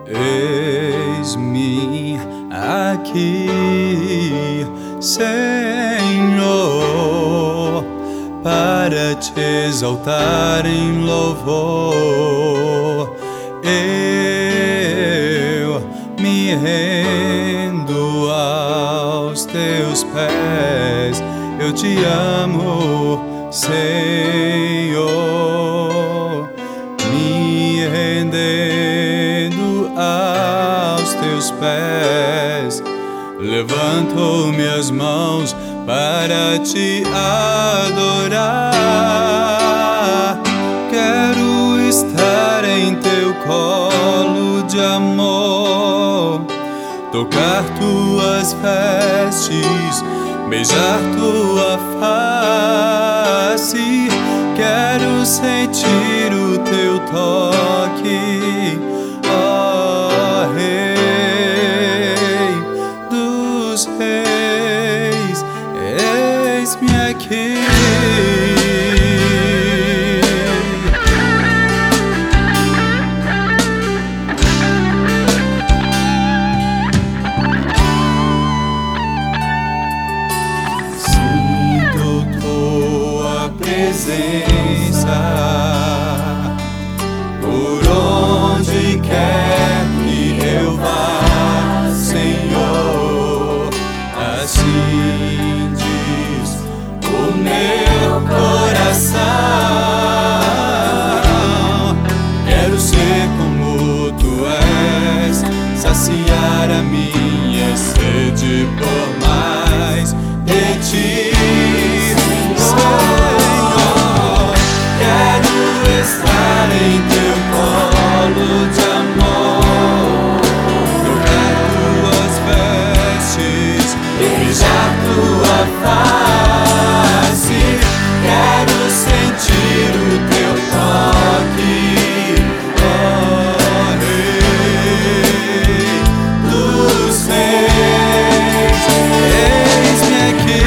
Eis-me aqui, Senhor, para te exaltar em louvor. Eu me rendo aos teus pés, eu te amo, Senhor, me rendendo aos teus pés. Levanto minhas mãos para te adorar. Quero estar em teu colo de amor, tocar tuas vestes, beijar tua face. Quero sentir o teu toque, ó Rei dos Reis, eis-me aqui. Sinto tua presença por onde quer que eu vá, Senhor. Assim diz o meu coração. Quero ser como tu és, saciar a minha sede por mais de ti, Senhor. Quero estar em teu colo de amor, tocar tuas vestes, beijar tua face. Quero sentir o teu toque, ó Rei dos Reis, eis-me aqui.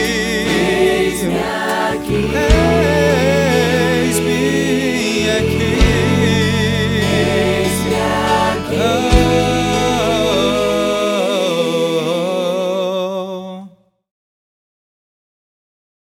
Eis-me aqui.